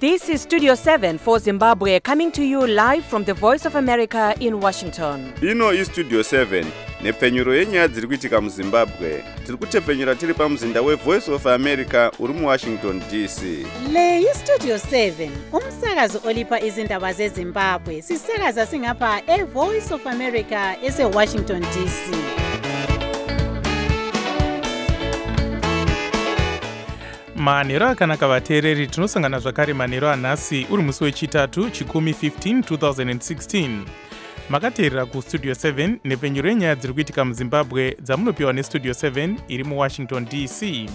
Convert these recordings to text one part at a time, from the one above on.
This is Studio 7 for Zimbabwe, coming to you live from the Voice of America in Washington. Ino iStudio 7 nepfenyuro yenyaya dziri kuitika muZimbabwe. Tiri kutepfenyura tiri pamuzinda weVoice of America uri muWashington DC. Le iStudio 7 umsakazo olipa izindaba zeZimbabwe. Sisakaza singapha eVoice of America eseWashington DC. manhero akanaka vateereri, tinosangana zvakare manhero anhasi uri musi wechitatu chikumi 15 2016. makateerera kustudio 7 nepfenyuro yenyaya dziri kuitika muZimbabwe dzamunopiwa nestudio 7 iri muWashington DC.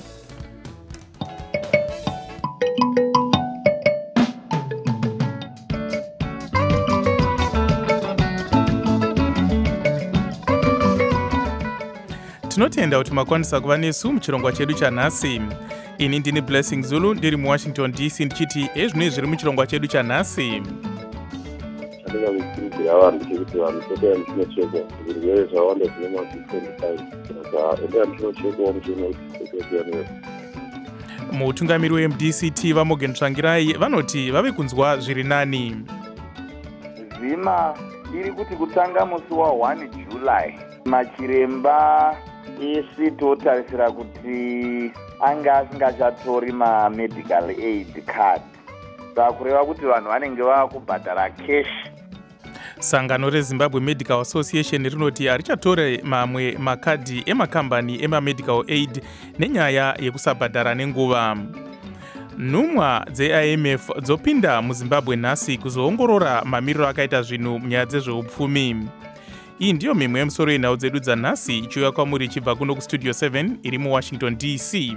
tinotenda kuti makwanisa kuva nesu muchirongwa chedu chanhasi. ini ndini Blessing Zulu ndiri muWashington DC ndichiti ezvinoi zviri muchirongwa chedu chanhasi. chandinga kukurudzira vanhu chekuti vanhu totaya muchinochekwa zvirwere zvawanda zvine ma25 saka endea muchinochekwa muchinokutotiyanira. mutungamiri weMDCT vaMorgan Tsvangirai vanoti vave kunzwa zviri nani. zima iri kuti kutanga musi wa1 July machiremba isi totarisira kuti anga asingachatori ma-medical aid card, saka kureva kuti vanhu vanenge vakubhadhara cash. sangano reZimbabwe Medical Association rinoti harichatore mamwe makadhi emakambani emamedical aid nenyaya yekusabhadhara nenguva. nhumwa dzeIMF dzopinda muZimbabwe nhasi kuzoongorora mamiriro akaita zvinhu munyaya dzezveupfumi. iyi ndiyo mimwe yemusoro yenhau dzedu dzanhasi ichiuya kwamuri ichibva kuno kustudio 7 iri muWashington DC.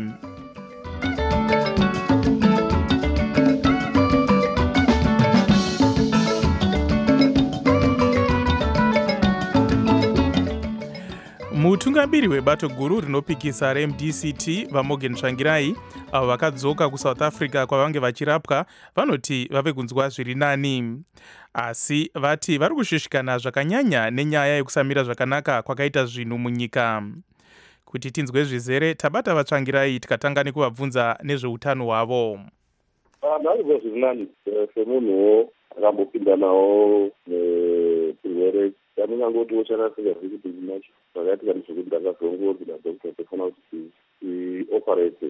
mutungamiri webato guru rinopikisa reMDCT vaMorgan Tsvangirai avo vakadzoka kuSouth Africa kwavange vachirapwa vanoti vave kunzwa zviri nani, asi vati vari kushushikana zvakanyanya nenyaya yekusamira zvakanaka kwakaita zvinhu munyika. kuti tinzwe zvizere tabata vaTsvangirai tikatanga nekuvabvunza nezveutano hwavo. Ndazvo zviri nani semunhuwo akambopinda nawo nezvirwere chandingangoti chakasika zviri kuti ndinacho zvakaitika ndezvekuti ndakazongoti nadokta tofana kuti tioperate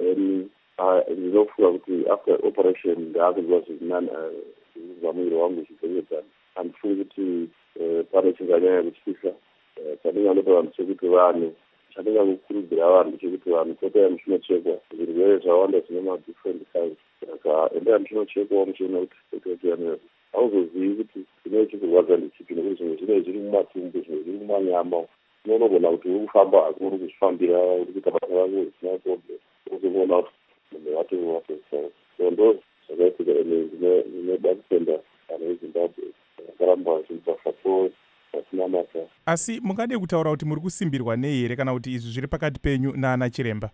ndinofunga kuti after operation ndaakunzwa zviri nani zvamuviri wangu zvidzokedzana. handifungi kuti pane chinganyanya kutyisa. chandinganopa vanhu chekuti vanhu chandingakukurudzira vanhu chekuti vanhu totaya muchinochekwa zvirwere zvawanda zvine ma-different kinds. saka endea muchinochekwawo muchiona kuti tototiyanira. hauzozivi kuti zvinoi chikurwadza ndichipi nekuti zvimwe zvinoi zviri mumatumbu, zvimwe zviri mumanyama. unonogona kuti uri kufamba asi uri kuzvifambira uri kuita basa rako zvisina problem, uzoona kuti munhu watowatosa. so ndo zvakaitika zvinoda kutenda vanhu veZimbabwe vakaramba vachipa support vasina masa. asi mungade kutaura kuti muri kusimbirwa nei here kana kuti izvi zviri pakati penyu naana chiremba?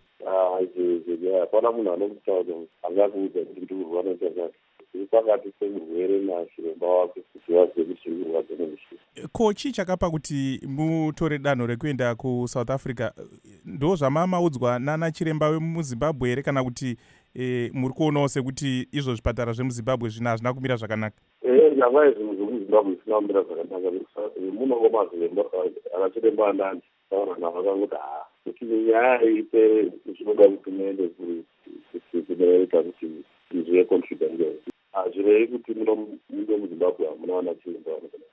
hapana munhu anokutaura angakuudza kuti ndiri kurwara chakati. zviri pakati pemurwere nachiremba wake kuti vazive kuti zviri kurwadza nemushina. ko chii chakapa kuti mutore danho rekuenda kuSouth Africa? ndo zvamamaudzwa naana chiremba wemuZimbabwe here kana kuti muri kuonawo sekuti izvo zvipatara zvemuZimbabwe zvino hazvina kumira zvakanaka? nyangwa zvinhu zvemuZimbabwe zvisina kumira zvakanaka. munongo maziremba akachiremba andani taura navo akangoti kuti nyaya ipere zvinoda kuti muende kunoita kuti izvive contribute njei. hazvirei kuti muno muZimbabwe hamuna wana chiremba vanogona.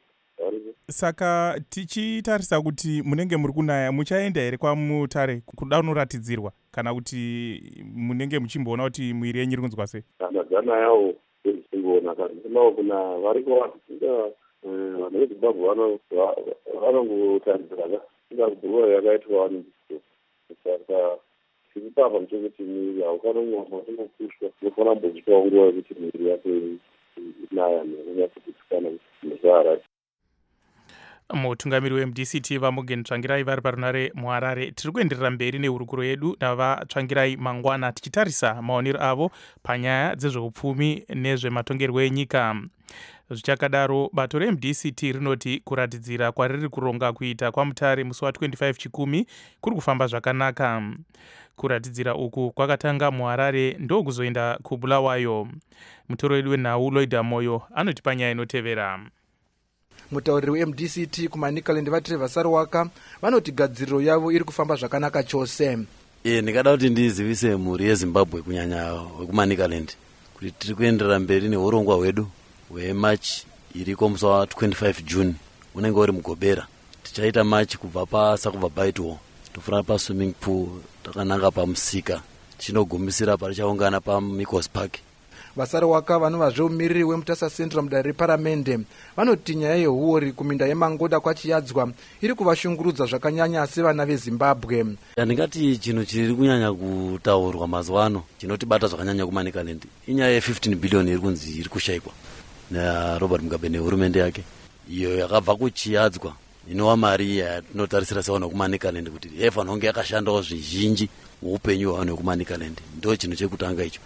saka tichitarisa kuti munenge muri kunaya, muchaenda here kwamutare kuda unoratidzirwa kana kuti munenge muchimboona kuti mwiri yenyu iri kunzwa sei? ndadzana yawo zvisingoona kazinawo kuna variko vanhu vanhu veZimbabwe vanongotarisira ingabhuruwa yakaitwa vanhu. saka tiri papa muchekuti mwiri haukanongoa tingokushwa unofana mbozvitawo nguva yekuti mwiri yake inaya neunyatsokutsikana nezvaarati. mutungamiri weMDCT vaMorgan Tsvangirai vari parunare muHarare. tiri kuenderera mberi nehurukuro yedu navaTsvangirai mangwana tichitarisa maonero avo panyaya dzezveupfumi nezvematongerwo enyika. Zvichakadaro, bato reMDCT rinoti kuratidzira kwariri kuronga kuita kwaMutare musi wa25 Chikumi kuri kufamba zvakanaka. Kuratidzira uku kwakatanga muHarare ndokuzoenda kuBulawayo. Mutoro wedu wenhau Lloyd Moyo anotipa nyaya inotevera. Mutauriri weMDCT kuManicaland vatiri Vasarwaka vanoti gadziriro yavo iri kufamba zvakanaka chose. Ndingada kuti ndizivise mhuri yeZimbabwe kunyanya wekuManicaland kuti tiri kuenderera mberi neurongwa hwedu hweMarch iriko musi wa25 June unenge uri muGobera. Tichaita March kubva paSakubva tofura paswimming pool takananga pamusika tichinogumisira parichaungana paMikos Park. Vasarwaka vanova zveumiriri weMutasa Central mudare reparamende vanoti nyaya yehuori kuminda yeMangoda kwachiyadzwa iri kuvashungurudza zvakanyanya sevana veZimbabwe. Ndingati chinhu chiri kunyanya kutaurwa mazuva ano chinotibata zvakanyanya kuManicaland inyaya ye15 billion iri kunzi iri kushayikwa naRobert Mugabe nehurumende yake, iyo yakabva kuchiyadzwa inova mari yatinotarisira sevanhu vekuManicaland kuti yefanira kunge yakashandawo zvizhinji muupenyu hwevanhu vekuManicaland. Ndo chinhu chekutanga icho.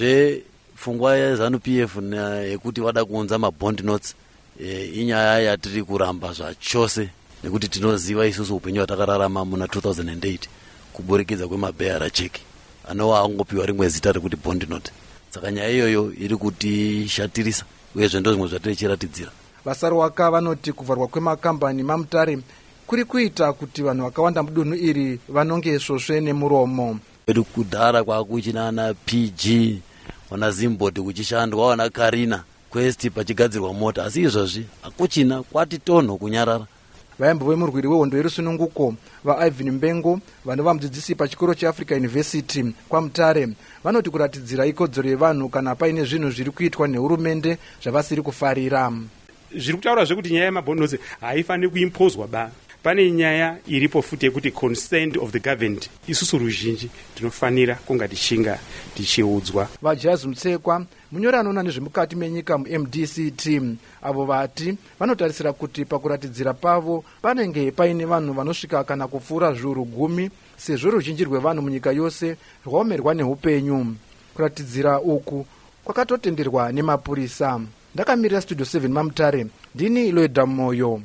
Pfungwa yeZANU-PF yekuti vada kuunza mabond notes inyaya yatiri kuramba zvachose nekuti tinoziva isusu upenyu hwatakararama muna 2008 kuburikidza kwemabheyara cheki anova angopiwa rimwe zita rekuti bond note. Saka nyaya iyoyo iri kutishatirisa uyezve ndo zvimwe zvatirichiratidzira. Vasarwaka vanoti kuvharwa kwemakambani maMutare kuri kuita kuti vanhu vakawanda mudunhu iri vanonge svosve nemuromo. Edu kudhara kwakuchinana PG wana Zimbot kuchishandwa wana Karina Quest pachigadzirwa mota, asi izvozvi hakuchina, kwati tonho kunyarara. Vaimbo vemurwiri wehondo yerusununguko vaIvan Mbengo vanova mudzidzisi pachikoro cheAfrica University kwaMutare vanoti kuratidzira ikodzero yevanhu kana paine zvinhu zviri kuitwa nehurumende zvavasiri kufarira. Zviri kutaura zvekuti nyaya yemabhondnozi haifaniri kuimpozwa ba. Pane nyaya iripo futi yekuti consent of the government. Isusu ruzhinji tinofanira kunga tichiudzwa. Vajazi Mutsekwa munyori anoona nezvemukati menyika muMDCT avo vati vanotarisira kuti pakuratidzira pavo panenge paine vanhu vanosvika kana kupfuura zviuru 10 sezvo ruzhinji rwevanhu munyika yose rwaomerwa neupenyu. Kuratidzira uku kwakatotenderwa nemapurisa. Ndakamirira Studio 7 maMutare, ndini Lloyd Moyo.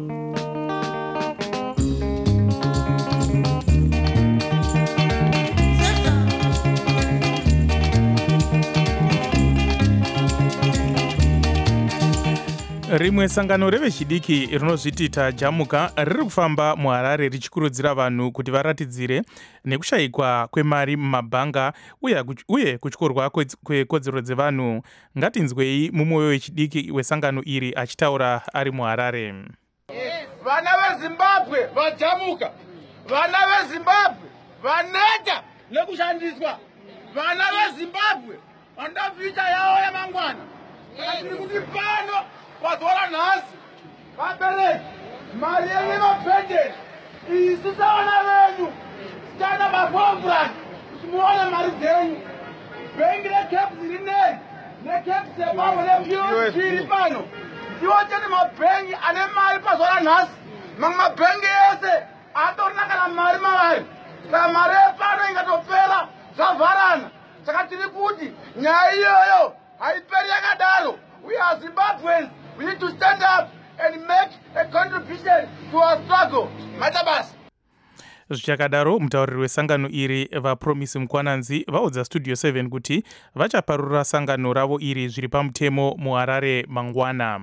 Rimwe sangano revechidiki rinozviti Tajamuka riri kufamba muHarare richikurudzira vanhu kuti varatidzire nekushayikwa kwemari mumabhanga uye kutyorwa kwekodzero dzevanhu. Ngatinzwei mumwe wechidiki wesangano iri achitaura ari muHarare. Vana veZimbabwe vajamuka, vana veZimbabwe vaneta nekushandiswa, vana veZimbabwe vanoda picha yavo yamangwana. Tiri kuti pano wadzora nhasi vabereki mari yenyu inopendera isu savana venyu tichaenda mafomburani kuti muone mari dzenyu. Bhengi reCaps rinei neCaps yepamwe nePOC iri pano ndiwo chete mabhengi ane mari pazora nhasi. Mamwe mabhengi ese atorina kana mari mavari. Kana mari yepano ingatopera zvavharana. Saka tiri kuti nyaya iyoyo haiperi yakadaro. We are Zimbabweans. We need to stand up and make a contribution to our struggle. Matabas. Zvichakadaro, mutauriri wesangano iri vaPromise Mukwananzi vaudza Studio 7 kuti vachaparura sangano ravo iri zviri pamutemo muHarare mangwana.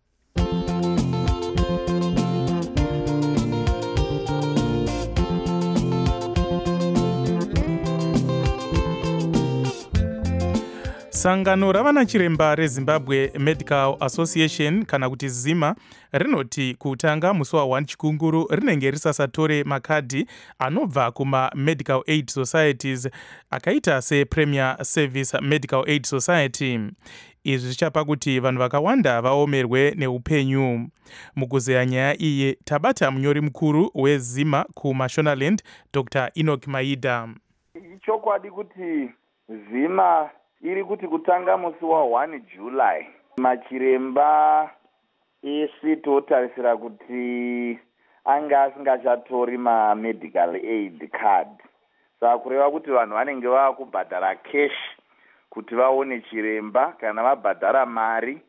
Sangano ravana chiremba reZimbabwe Medical Association kana kuti ZIMA rinoti kutanga musi wa1 Chikunguru rinenge risasatore makadhi anobva kuma Medical Aid Societies akaita sePremier Service Medical Aid Society. Izvi zvichapa kuti vanhu vakawanda vaomerwe neupenyu. Mukuzeya nyaya iyi tabata munyori mukuru weZIMA kuMashonaland Dr. Enoch Maida. Chokwadi kuti ZIMA iri kuti kutanga musi wa1 July machiremba esi totarisira kuti anga asingachatori mamedical aid card. Saka kureva kuti vanhu vanenge vakubhadhara cash kuti vaone chiremba. Kana vabhadhara mari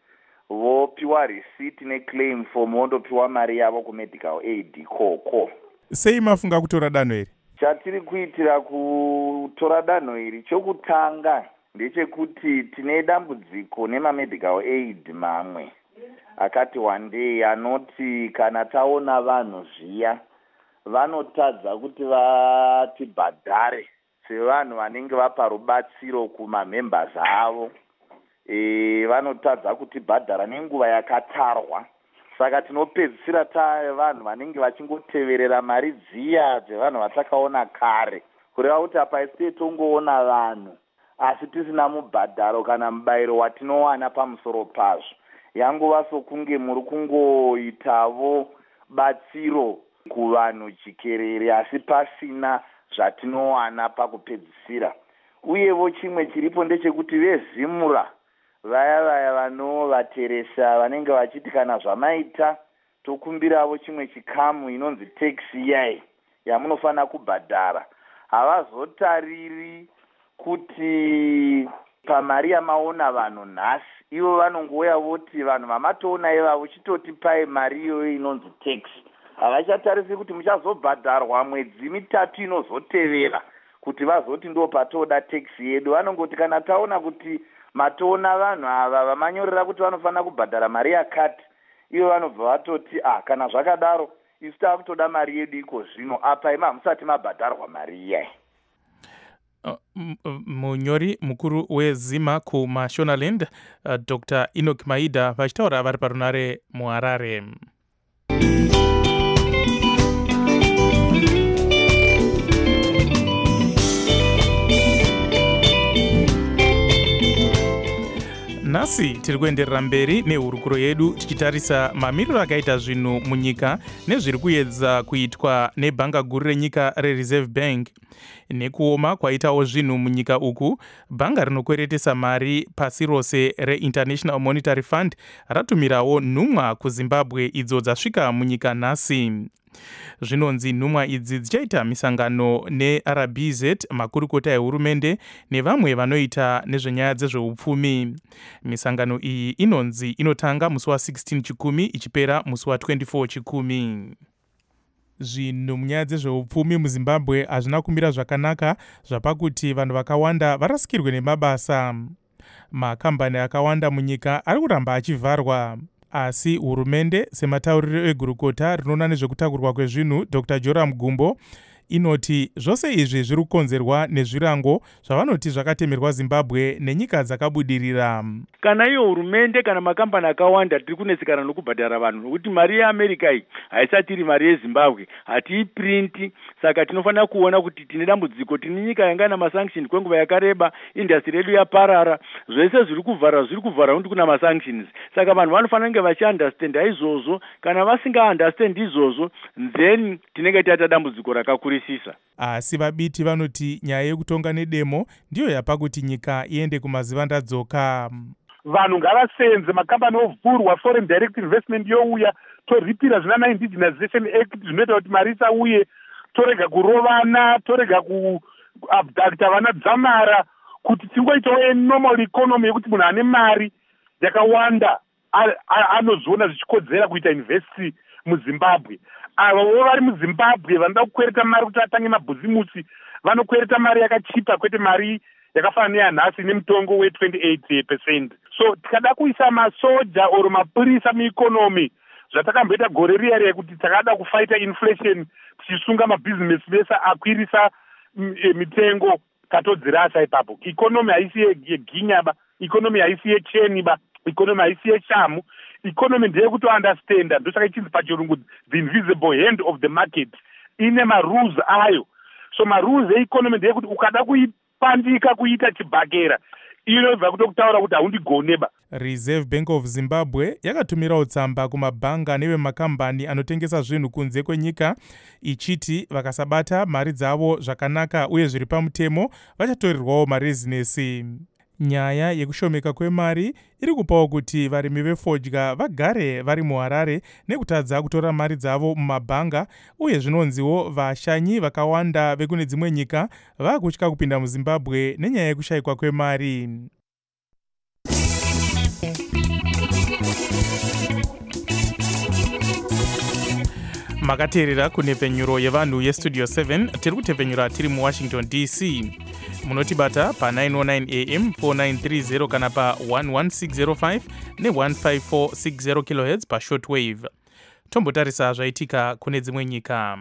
vopiwa receipt neclaim form vondopiwa mari yavo kumedical aid ikoko. Sei mafunga kutora danho iri? Chatiri kuitira kutora danho iri, chokutanga ndechekuti tine dambudziko nemamedical aid mamwe akati wandei anoti kana taona vanhu zviya vanotadza kuti vatibhadhare sevanhu vanenge vapa rubatsiro kumamembers avo. Vanotadza kutibhadhara nenguva yakatarwa, saka tinopedzisira vanhu vanenge vachingoteverera mari dziya dzevanhu vatakaona kare, kureva kuti apa isi tongoona vanhu asi tisina mubhadharo kana mubayiro watinowana pamusoro pazvo. Yanguva sokunge muri kungoitavo batsiro kuvanhu jikerere asi pasina zvatinowana pakupedzisira. Uyevo chimwe chiripo ndechekuti vezimura vaya vanovateresa vanenge vachiti kana zvamaita tokumbiravo chimwe chikamu inonzi tax iyai yamunofanira kubhadhara, havazotariri kuti pamari yamaona vanhu nhasi ivo vanongouya voti vanhu vamatoona ivavo chitotipai mari iyoyo inonzi tax. Havachatarisi kuti muchazobhadharwa mwedzi 3 inozotevera kuti vazoti ndo patoda tax yedu. Vanongoti kana taona kuti matoona vanhu ava vamanyorera kuti vanofanira kubhadhara mari yakati, ivo vanobva vatoti kana zvakadaro isu takutoda mari yedu iko zvino, apa ima hamusati mabhadharwa mari iyai. Munyori mukuru wezima kumashonaland Dr. Enoch Maida vachitaura vari parunare muHarare. Nhasi tiri kuenderera mberi nehurukuro yedu tichitarisa mamiriro akaita zvinhu munyika nezviri kuedza kuitwa nebhanga guru renyika reReserve Bank. Nekuoma kwaitawo zvinhu munyika uku, bhanga rinokweretesa mari pasi rose reInternational Monetary Fund ratumirawo nhumwa kuZimbabwe idzo dzasvika munyika nhasi. Zvinonzi nhumwa idzi dzichaita misangano neRBZ, makurukota ehurumende nevamwe vanoita nezvenyaya dzezveupfumi. Misangano iyi inonzi inotanga musi wa16 chikumi ichipera musi wa24 chikumi. Zvinhu munyaya dzezveupfumi muZimbabwe hazvina kumira zvakanaka, zvapakuti vanhu vakawanda varasikirwe nemabasa. Makambani akawanda munyika ari kuramba achivharwa. Asi hurumende sematauriro egurukota rinoona nezvekutakurwa kwezvinhu Dr. Joram Gumbo inoti zvose izvi zviri kukonzerwa nezvirango zvavanoti zvakatemerwa Zimbabwe nenyika dzakabudirira. Kana iyo hurumende kana makambani akawanda tiri kunesekana nokubhadhara vanhu nokuti mari yeAmerica iyi haisati iri mari yeZimbabwe, hatiiprinti. Saka tinofanira kuona kuti tine dambudziko, tine nyika yanga ina masanctions kwenguva yakareba, industry yedu yaparara, zvese zviri kuvhara nokuti kuna masanctions. Saka vanhu vanofanira kunge vachiunderstand izvozvo, kana vasinga understand izvozvo then tinenge taita dambudziko rakakurisisa. Asi vabiti vanoti nyaya yekutonga nedemo ndiyo yapa kuti nyika iende kumazivandadzoka. Vanhu ngavasenze, makambani ovhurwa, foreign direct investment youya, toripira zvina Indigenization Act zvinoita kuti mari isauye, torega kurovana, torega kuabducta vana dzamara, kuti tingoitawo normal economy yekuti munhu ane mari yakawanda anozoona zvichikodzera kuita investi muZimbabwe. Avo vari muZimbabwe vanoda kukwereta mari kuti atange mabhuzimusi vanokwereta mari yakachipa kwete mari yakafanana neyanhasi nemutongo we28%. So tikada kuisa masoja oro mapurisa mueconomy zvatakamboita gore riya rekuti takada kufaita inflation tichisunga mabhizinesi vese akwirisa mitengo katodzirasa ipapo. Economy haisi yeginyaba, economy haisi yecheniba, economy haisi yeshamu. Economy ndeyekuti understanda, ndosaka ichinzi pachirungu the invisible hand of the market. Ine marules ayo. So marules economy ndeyekuti ukada kuipandika kuita chibhakera inobva kutokutaura kuti haundigoneba. Reserve Bank of Zimbabwe yakatumirawo tsamba kumabhanga nevemakambani anotengesa zvinhu kunze kwenyika ichiti vakasabata mari dzavo zvakanaka uye zviri pamutemo vachatorerwawo marezinesi. Nyaya yekushomeka kwemari iri kupawo kuti varimi vefodya vagare vari muHarare nekutadza kutora mari dzavo mumabhanga, uye zvinonziwo vashanyi vakawanda vekune dzimwe nyika vakutya kupinda muZimbabwe nenyaya yekushayikwa kwemari. makateerera kunhepfenyuro yevanhu yestudio 7 tiri kutepfenyura tiri muwashington dc. Munotibata pa 909 am 4930 kana pa 11605 ne15460 kHz pa shortwave. Tombotarisa zvaitika kune dzimwe nyika.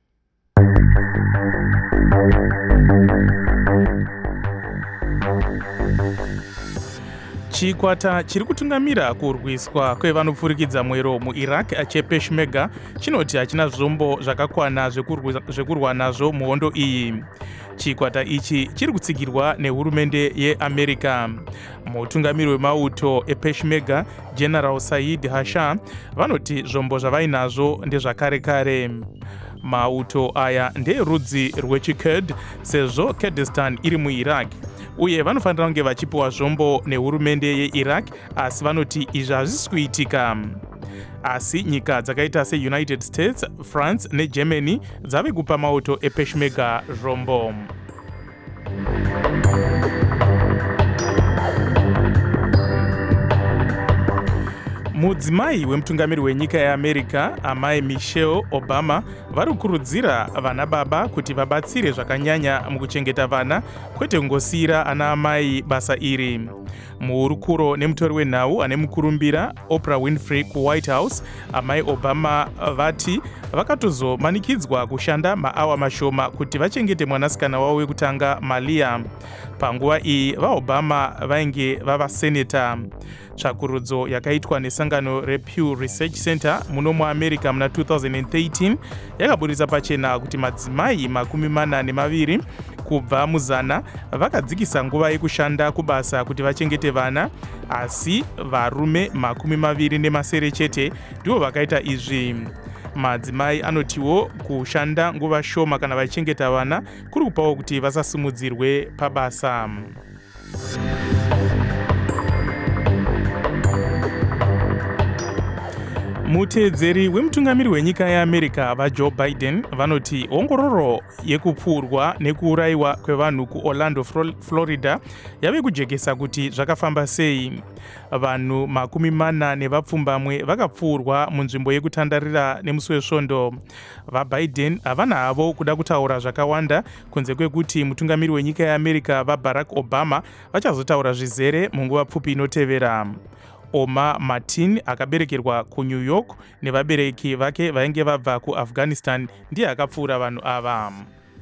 Chikwata chiri kutungamira kurwiswa kwevanopfurikidza mwero muIraq chePeshmerga chinoti hachina zvombo zvakakwana zvekurwa nazvo muhondo iyi. Chikwata ichi chiri kutsigirwa nehurumende yeAmerica. Mutungamiri wemauto ePeshmerga General Said Hasha vanoti zvombo zvavainazvo ndezvakare kare. Mauto aya ndeerudzi rwechikurd sezvo Kurdistan iri muIraq, uye vanofanira kunge vachipiwa zvombo nehurumende yeIraq, asi vanoti izvi hazvisi kuitika. Asi nyika dzakaita seUnited States, France neGermany dzave kupa mauto ePeshmerga zvombo. Mudzimai wemutungamiri wenyika yeAmerica, amai Michelle Obama, vari kukurudzira vana baba kuti vabatsire zvakanyanya mukuchengeta vana, kwete kungosiyira ana amai basa iri. Muhurukuro nemutori wenhau ane mukurumbira Oprah Winfrey kuWhite House, amai Obama vati vakatozomanikidzwa kushanda maawa mashoma kuti vachengete mwanasikana wavo wekutanga Malia. Panguva iyi vaObama vainge vavaseneta. Tsvakurudzo yakaitwa nesangano rePew Research Center muno muAmerica muna 2013 yakaburitsa pachena kuti madzimai 42 kubva muzana vakadzikisa nguva yekushanda kubasa kuti vachengete vana, asi varume 27 chete ndivo vakaita izvi. Madzimai anotiwo kushanda nguva shoma kana vachengeta vana kuri kupawo kuti vasasimudzirwe pabasa. Muteedzeri wemutungamiri wenyika yeAmerica vaJoe Biden vanoti ongororo yekupfurwa nekuurayiwa kwevanhu kuOrlando, Florida yave kujekesa kuti zvakafamba sei. Vanhu 40 vapfumbamwe vakapfurwa munzvimbo yekutandarira nemusi wesvondo. VaBiden havana havo kuda kutaura zvakawanda kunze kwekuti mutungamiri wenyika yeAmerica vaBarack Obama vachazotaura zvizere munguva pfupi inotevera. Omar Martin akaberekerwa kuNew York nevabereki vake vainge vabva kuAfghanistan ndiye akapfuura vanhu ava.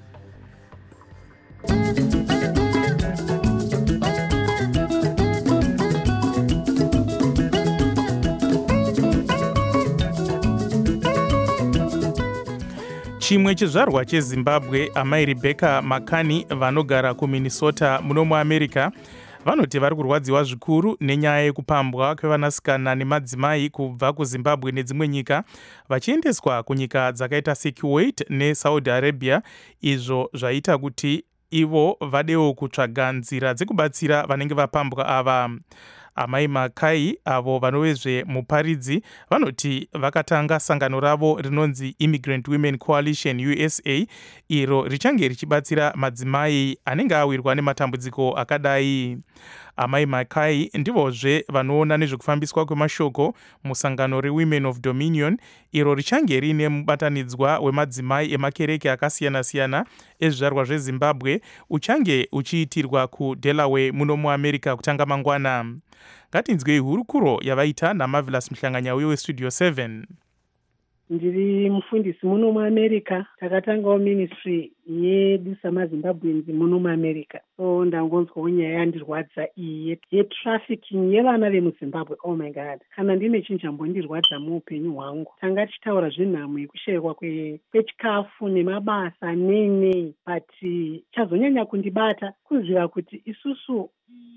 Chimwe chizvarwa cheZimbabwe, amai Rebecca Makani vanogara kuMinnesota muno muAmerica, vanoti vari kurwadziwa zvikuru nenyaya yekupambwa kwevanasikana nemadzimai kubva kuZimbabwe nedzimwe nyika vachiendeswa kunyika dzakaita seKuwait neSaudi Arabia, izvo zvaita kuti ivo vadewo kutsvaga nzira dzekubatsira vanenge vapambwa ava. Amai Makai avo vanovezve muparidzi vanoti vakatanga sangano ravo rinonzi Immigrant Women Coalition USA, iro richange richibatsira madzimai anenge awirwa nematambudziko akadai. Amai Makai ndivozve vanoona nezvekufambiswa kwemashoko musangano reWomen of Dominion, iro richange riine mubatanidzwa wemadzimai emakereke akasiyana-siyana ezvizvarwa zveZimbabwe uchange uchiitirwa kuDelaware muno muAmerica kutanga mangwana. Ngatinzwei hurukuro yavaita naMarvelous Mhlanganya uye weStudio 7. Ndiri mufundisi muno muAmerica, takatangawo ministry yedu samaZimbabweans muno muAmerica. So ndangonzwawo nyaya yandirwadza iyi yetrafficking yevana vemuZimbabwe. Oh my God, kana ndine chinhu chambondirwadza muupenyu hwangu. Tanga tichitaura zvenhamo yekushayikwa kwechikafu nemabasa nei, but chazonyanya kundibata kuziva kuti isusu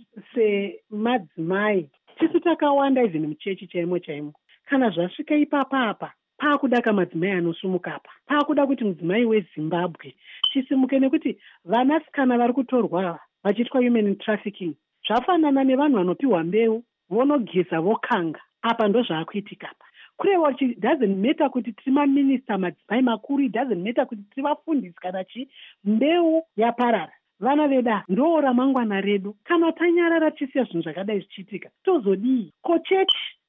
semadzimai tisu takawanda even muchechi chaimo kana zvasvika ipapapa paakuda kamadzimai anosumuka apa, paakuda kuti mudzimai weZimbabwe chisimuke, nekuti vanasikana vari kutorwa vachiitwa human trafficking zvafanana nevanhu vanopiwa mbeu vonogeza vokanga. Apa ndo zvaakuitika apa. Kurewa it doesn't matter kuti tiri maminista madzimai makuru, it doesn't matter kuti tiri vafundisi kana mbeu yaparara. Vana veda ndo ramangwana redu. Kana tanyarara tisiya zvinhu zvakadai zvichiitika tozodii? Kochechi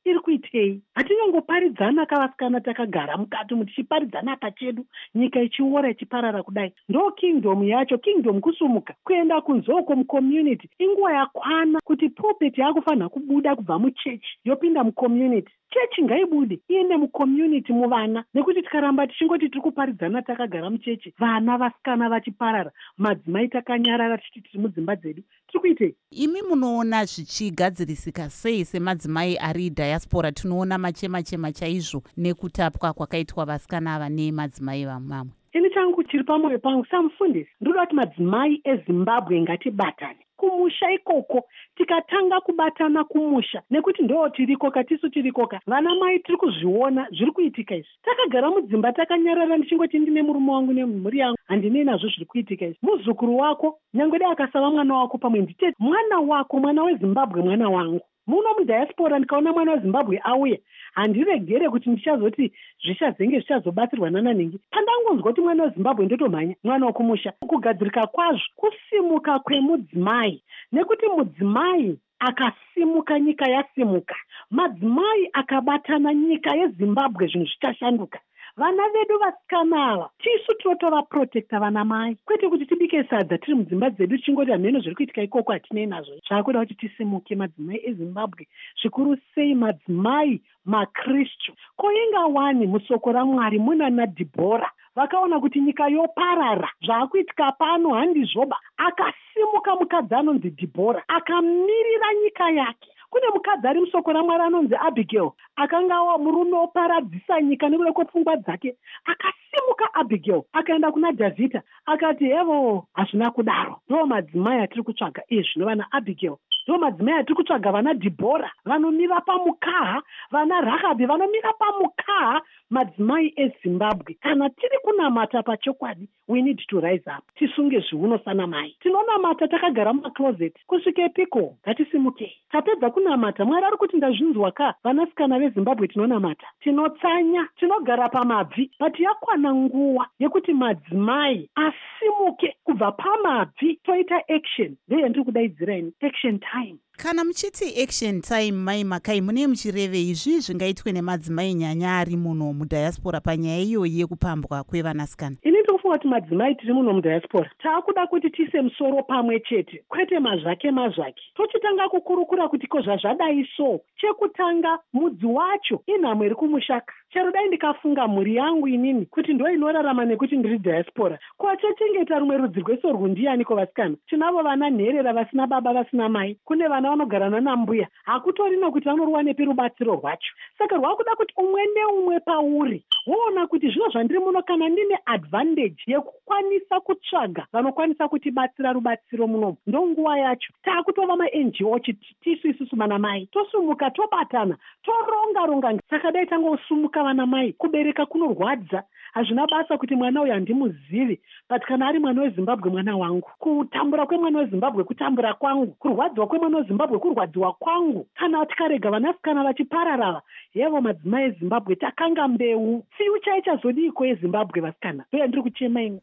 iri kuitei? Hatinongoparidzana kavasikana takagara mukati tichiparidzana pachedu, nyika ichiora ichiparara kudai. Ndo kingdom yacho, kingdom kusumuka kuenda kunzoko mucommunity. Inguva yakwana kuti pulpit yakufanira kubuda kubva muchechi yopinda mucommunity. Chechi ngaibude iende mucommunity muvana, nekuti tikaramba tichingoti tiri kuparidzana takagara muchechi, vana vasikana vachiparara, madzimai takanyarara tichiti tiri mudzimba dzedu, tiri kuitei? Imi munoona zvichigadzirisika sei semadzimai ari diaspora? Tinoona machema chaizvo nekutapwa kwakaitwa vasikana ava nemadzimai vamwe. Ini changu chiri pamwoyo pangu samufundisi, ndinoda kuti madzimai eZimbabwe ngatibatane kumusha ikoko, tikatanga kubatana kumusha, nekuti ndo tiriko katisu tirikoka. Vana mai tiri kuzviona zviri kuitika izvi. Takagara mudzimba takanyarara ndichingoti ndine murume wangu nemhuri yangu, handine nazvo zviri kuitika izvi. Muzukuru wako nyangwe dai akasava mwana wako pamwe nditete, mwana wako, mwana weZimbabwe, mwana wangu. Muno mudiaspora ndikaona mwana weZimbabwe auya, handiregere kuti ndichazoti zvichazenge zvichazobatsirwa nananhingi. Pandangonzwa kuti mwana weZimbabwe ndotomhanya mwana wokumusha. Kugadzirika kwazvo kusimuka kwemudzimai, nekuti mudzimai akasimuka nyika yasimuka, madzimai akabatana nyika yeZimbabwe zvinhu zvichashanduka. Vana vedu vasikana ava tisu tinotovaprotekta vana mai, kwete kuti tibike sadza tiri mudzimba dzedu tichingoti hameno zviri kuitika ikoko hatinei nazvo. Zvaakuda kuti tisimuke madzimai eZimbabwe, zvikuru sei madzimai maKristu. Koinga wani musoko raMwari muna naDhibhora vakaona kuti nyika yoparara, zvaakuitika pano handizvoba. Akasimuka mukadzi anonzi Dhibhora akamirira nyika yake. Kune mukadzi ari musoko raMwari anonzi Abigail, akanga murume oparadzisa nyika nekuda kwepfungwa dzake. Akasimuka Abigail akaenda kuna Dhavhidha akati, hevo hazvina kudaro. Ndo madzimai atiri kutsvaga izvi vana Abigail. Ndo madzimai atiri kutsvaga vana Dhibhora vanomira pamukaha, vana Rahabhi vanomira pamukaha. Madzimai eZimbabwe, kana tiri kunamata pachokwadi, we need to rise up. Tisunge zviuno sana mai. Tinonamata takagara mumacloset kusvike piko? Ngatisimukei. Tapedza kunamata, Mwari ari kuti ndazvinzwa ka, vanasikana veZimbabwe tinonamata, tinotsanya, tinogara pamabvi. Bati yakwana nguva yekuti madzimai asimuke kubva pamabvi toita action. Ndeye ndiri kudaidzira ini, action time. Kana muchiti action time mai Makai, mune muchirevei zvingaitwe nemadzimai nyanya ari muno mudiaspora panyaya iyoyi yekupambwa kwevanasikana? Ini ndikufunga kuti madzimai tiri muno mudiaspora taakuda kuti tiise musoro pamwe chete, kwete mazvake. Tochitanga kukurukura kuti ko zvazvadai so, chekutanga mudzi wacho inhamwe iri kumushaka. Chero dai ndikafunga mhuri yangu inini kuti ndo inorarama nekuti ndiri diaspora, kwachechengeta rumwe rudzi rweso rwundiani kuvasikana? Tinavo vana nherera vasina baba vasina mai, kune vana vanogara nana mbuya, hakutorino kuti vanorwa nepi rubatsiro rwacho. Saka rwakuda kuti umwe neumwe pauri woona kuti zvino zvandiri muno, kana ndine advantage yekukwanisa kutsvaga vanokwanisa kutibatsira rubatsiro munomu, ndo nguva yacho. Taakutova maNGO chiti tisu isusu vana mai tosumuka, tobatana, toronga. Saka dai tangosumuka vana mai. Kubereka kunorwadza, hazvina basa kuti mwana uyu handimuzivi, but kana ari mwana weZimbabwe mwana wangu. Kutambura kwemwana weZimbabwe kutambura kwangu, kurwadziwa kwemwana weZimbabwe kurwadziwa kwangu. Kana tikarega vanasikana vachiparara, yevo madzimai eZimbabwe takanga mbeu, future ichazodiko yeZimbabwe vasikana? Ndoya ndiri kuchema imwe.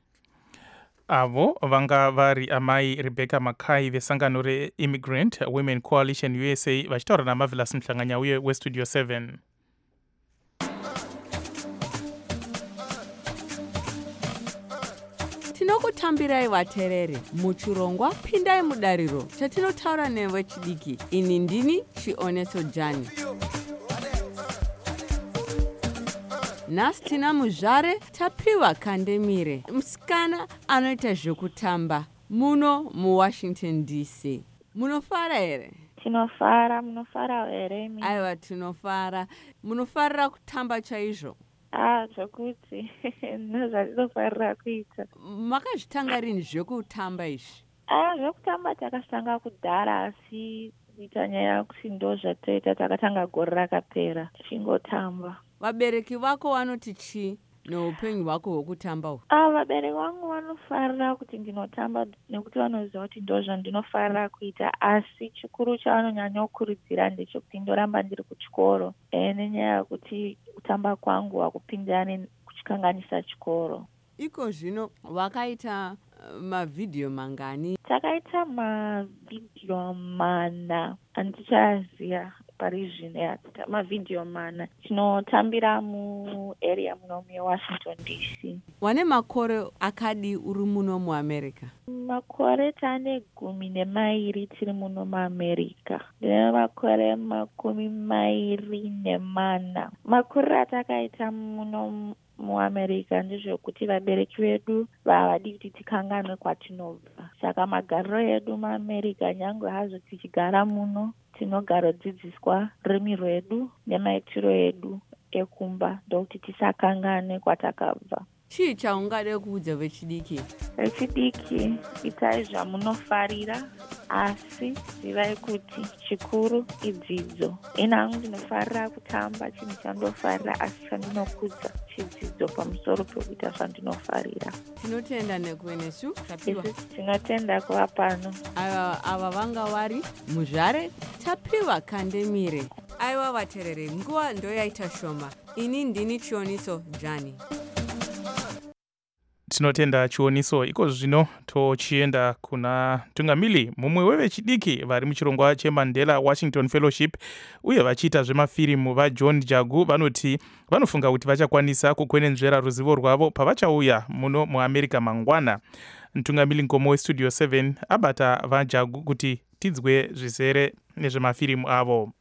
Avo vanga vari amai Rebecca Makai vesangano reImmigrant Women Coalition USA vachitaura naMarvelous Mhlanganya uye weStudio 7. Tinokutambirai vaterere muchirongwa, pindai mudariro chatinotaura newe chidiki. Ini ndini Chioneso Jani. Nhasi tina muzvare tapiwa Kandemire, musikana anoita zvekutamba muno muWashington DC. Munofara here? Tinofara, munofara here? Aiwa, tinofara. Munofarira kutamba chaizvo? Zvokuti ndozvatinofarira kuita. Makazvitanga rini zvekutamba izvi? Zvekutamba takatanga kudhara, asi kuita nyaya yekuti ndo zvatoita takatanga gore rakapera tichingotamba. Vabereki vako vanoti chii neupenyu hwako hwekutamba uhu? Vabereki vangu vanofarira kuti ndinotamba nekuti vanoziva kuti ndo zvandinofarira kuita, asi chikuru chavanonyanya kukurudzira ndechekuti ndoramba ndiri kuchikoro, nenyaya yekuti kutamba kwangu hakupindirani kuchikanganisa chikoro. Iko zvino wakaita mavhidhiyo mangani? Takaita mavhidhiyo 4 handichaziva. parizvino mavhidhiyo mana. Tinotambira muarea muno meWashington DC. Wane makore akadi uri muno muAmerica? Makore tane 12 tiri muno muAmerica. Ndine makore 24. Makore atakaita muno muAmerica ndezvekuti vabereki vedu vavadi kuti tikanganwe kwatinobva. Saka magariro edu muAmerica nyangwe hazvo tichigara muno tinogara dzidziswa rurimi rwedu nemaitiro edu ekumba ndokuti tisakangane kwatakabva. Chii chaungade kuudza vechidiki? Vechidiki, itai zvamunofarira, asi zivai kuti chikuru idzidzo. Inhangu ndinofarira kutamba chinhu chandofarira, asi chandinokudza chidzidzo pamusoro pekuita zvandinofarira. Tinotenda nekuenesu tapiwa. Tinotenda kuva pano. Ava vanga vari muzvare tapiwa kandemire. Aiwa vaterere, nguva ndoyaita shoma. Ini ndini Chioniso Jani. Tinotenda Chioniso. Iko zvino tochienda kuna tungamili mumwe wevechidiki vari muchirongwa cheMandela Washington Fellowship uye vachiita zvemafirimu vaJohn Jagu vanoti vanofunga kuti vachakwanisa kukwenenzvera ruzivo rwavo pavachauya muno muAmerica mangwana. Mtungamili Nkomo weStudio 7 abata vaJagu kuti tidzwe zvizere nezvemafirimu avo.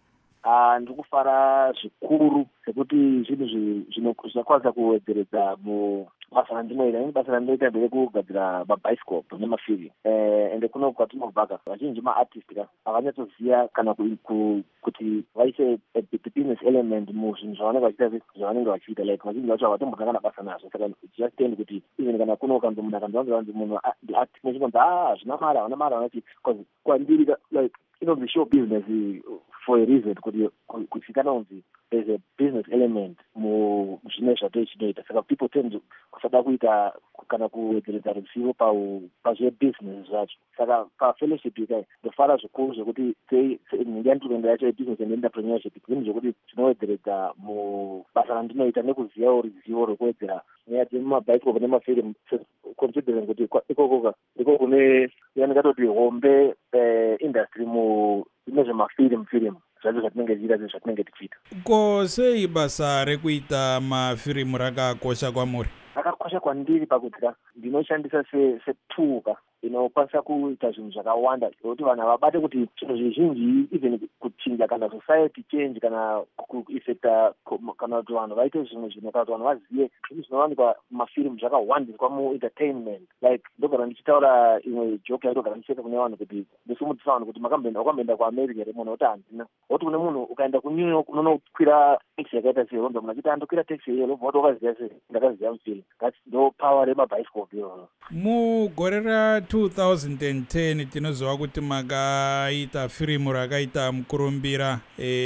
Ndikufara zvikuru sekuti zvinhu zvinokwanisa kuwedzeredza basa randinoita. Ini basa randinoita nderekugadzira mabhaisikopu nemafilmu ende kuno kwatinobva vazhinji maartist havanyatsoziva kana kuti vaise business element muzvinhu zvavanenge vachiita. Like vazhinji vacho havatombotanga nabasa nazvo. Saka just kuti even kana kuno ukanzomunhu munhu ndiartist nechikonzi zvina mara havana mara vanati kwandiri like inonzi show business for a reason kuti kanonzi there's a business element muzvine zvatoichinoita. Saka people tend kusada kuita kana kuwedzeredza ruzivo pazvebusiness zvacho. Saka pafellowship ikai ndofara zvikuru zvekuti nyandirondo yacho yebusiness and entrepreneurship zvinhu zvekuti zvinowedzeredza mubasa randinoita nekuzivawo ruzivo rwekuwedzera nyaya dzemumabhaisikopu nemafilmu, considering kuti ikoko kune yanikatoti hombe industry nezvemafilmu zvacho zvatinenge tichiita zvatinenge tichiita. Ko sei basa rekuita mafirimu rakakosha kwamuri? Rakakosha kwandiri pakuti ndinoshandisa setuka inokwanisa kuita zvinhu zvakawanda zvokuti vanhu havabate kuti zvinhu zvizhinji even kuchinja kana society change kana kuifecta kana kuti vanhu vaite zvimwe kana kuti vanhu vazive zvinhu zvinowanikwa mumafirimu zvakawandiswa muentertainment. Like ndogara ndichitaura imwe joke yaitogara ndicheka kune vanhu kuti ndisumudisa vanhu kuti wakamboenda kuAmerica here munhu kuti handina. Woti kune munhu ukaenda kuNew York unonokwira taxi yakaita sei wonzwa munhu achiti andokwira taxi iyoyo lobva wati wakaziva sei ndakaziva mufilimu. That's ndo power remabhaisikopu iyoyo. Mugore ra 2010 tinoziva kuti makaita firimu rakaita mukurumbira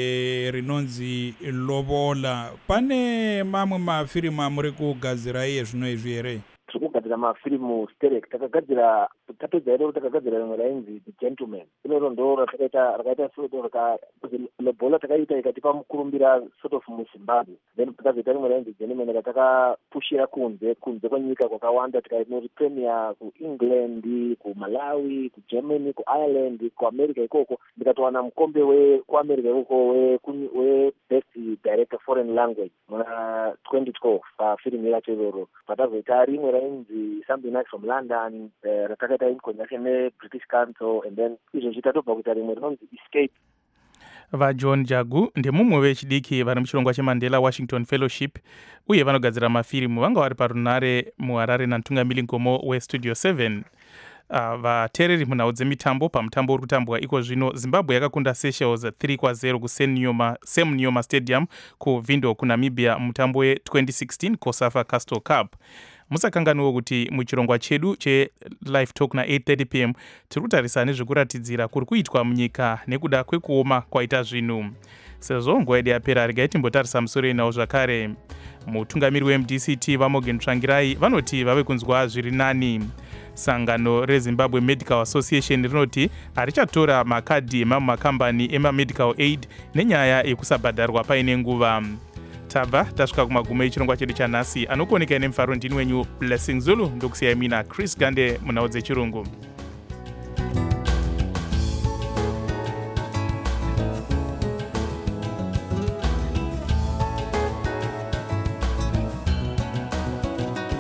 rinonzi Lobola. Pane mamwe mafirimu amuri kugadzira iye zvino izvi here? Tiri kugadzira mafirimu sterek. Tapedza iro takagadzira rimwe rainzi The Gentleman. Iro ndo rakaita Lobola takaita ikatipa mukurumbira sort of muZimbabwe. Then takazoita rimwe rainzi Gentleman ratakapushira kunze kwenyika kwakawanda. Tikaipremier kuEngland, kuMalawi, kuGermany, kuIreland, kuAmerica ikoko. Ndikatowana mukombe kuAmerica ikoko weBest Director Foreign Language muna 2012 pafirimu yacho iroro. Patazoita rimwe rainzi Something Nice from London ratakaita in conjunction neBritish Council, and then izvo tatobva kuita rimwe rinonzi Escape. vaJohn Jagu ndemumwe wechidiki vari muchirongwa cheMandela Washington Fellowship uye vanogadzira mafirimu. vanga vari parunare muHarare naMtungamili Nkomo weStudio 7. Vateereri munhau dzemitambo pamutambo uri kutambwa iko zvino Zimbabwe yakakunda Seychelles 3-0 kuSam Nujoma Stadium kuVindo kuNamibia mutambo we2016 COSAFA Castle Cup. Musakanganwiwo kuti muchirongwa chedu cheLive Talk na8:30 PM tiri kutarisa nezvekuratidzira kuri kuitwa munyika nekuda kwekuoma kwaita zvinhu. Sezvo nguva yedu yapera regai timbotarisa musoro inawo zvakare. Mutungamiri weMDCT vaMorgan Tsvangirai vanoti vave kunzwa zviri nani. Sangano reZimbabwe Medical Association rinoti harichatora makadhi emamakambani emamedical aid nenyaya yekusabhadharwa paine nguva. Tabva tasvika kumagumo echirongwa chedu chanhasi. Anokuoneka nemufaro ndini wenyu Blessing Zulu ndokusiyai mina Chris Gande munhau dzechirungu.